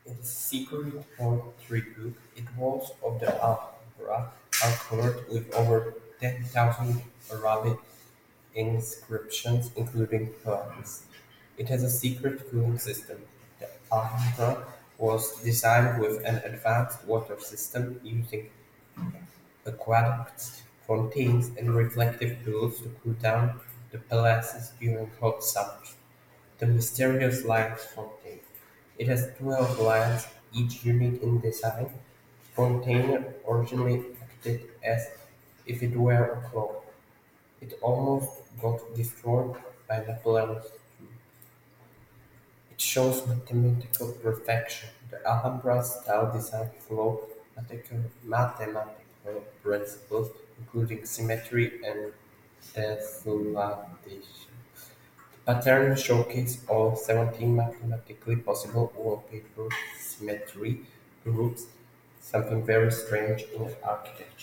In the secret poetry book, it walls of the Alhambra are covered with over 10,000 Arabic inscriptions, including poems. It has a secret cooling system. The Alhambra was designed with an advanced water system using aqueducts, fountains, and reflective pools to cool down the palaces during hot summers. The mysterious Lion's Fountain. It has 12 lions, each unique in design. Fontaine originally acted as if it were a clock. It almost got destroyed by Napoleon's coup. It shows mathematical perfection. The Alhambra-style design followed mathematical principles, including symmetry and tessellatation. The pattern showcases all 17 mathematically possible wallpaper symmetry groups, something very strange in architecture.